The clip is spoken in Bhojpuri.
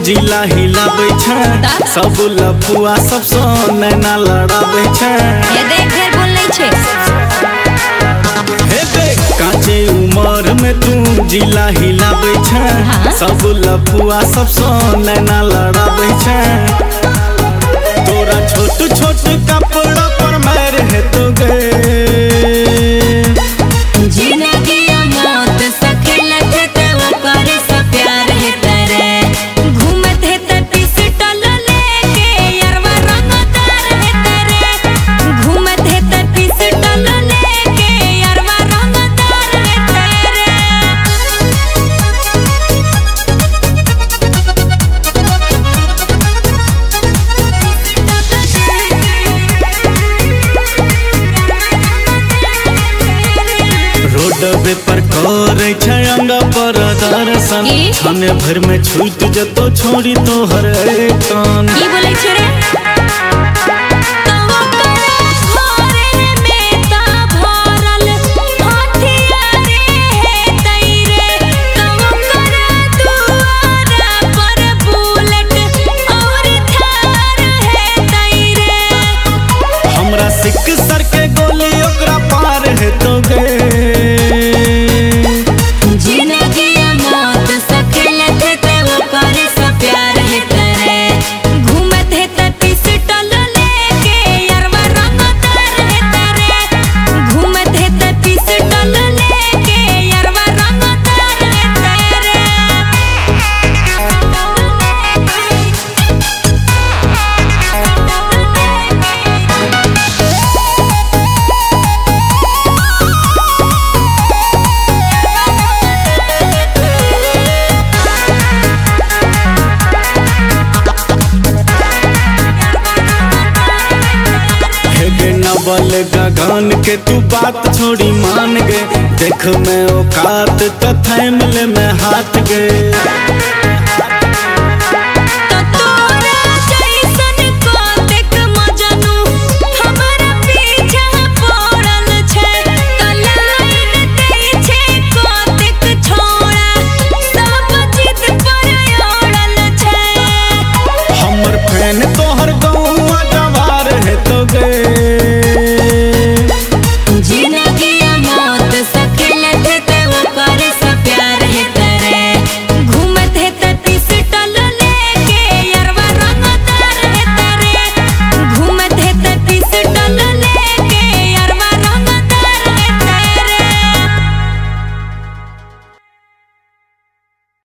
जिला हिलाबै छै, सब लफुआ सब सो नैना लड़ाबै छै। ये देख फिर बोलै छै हे देख काचे उमर में तू जिला हिलाबै छै, सब लफुआ सब सो नैना लड़ाबै छै। तोरा छोट छोट कपड़ा पर मार हेतो गे, जिंदगी मौत सखलत ते ओकर से प्यार है तेरे। घूमत है ते पिस्टल लेके यारवा रंगदार है तेरे। घूमत है ते पिस्टल लेके यारवा रंगदार है तेरे। रोडवे पर करे छै अंग पर दर्शन, छाने भर में छूट जतो छोड़ी तोहर कान। की बोलै छै रे तो ओकर घरे में ता भरल हथियार है तैरे। तो ओकर दुआरा पर बुलेट और थार है तैरे। हमरा सिक सर के गोली ओकरा पार हेतो गे, जिंदगी मौत सखलत ते ओकर से प्यार है तेरे। घूमत है ते पिस्टल लेके यारवा रंगदार है तेरे। घूमत है ते पिस्टल लेके यारवा रंगदार है तेरे। हे गे नवल गगन के तू बात छोड़ी मान गे, देख मैं औकात तो थैमले में हाथ गे।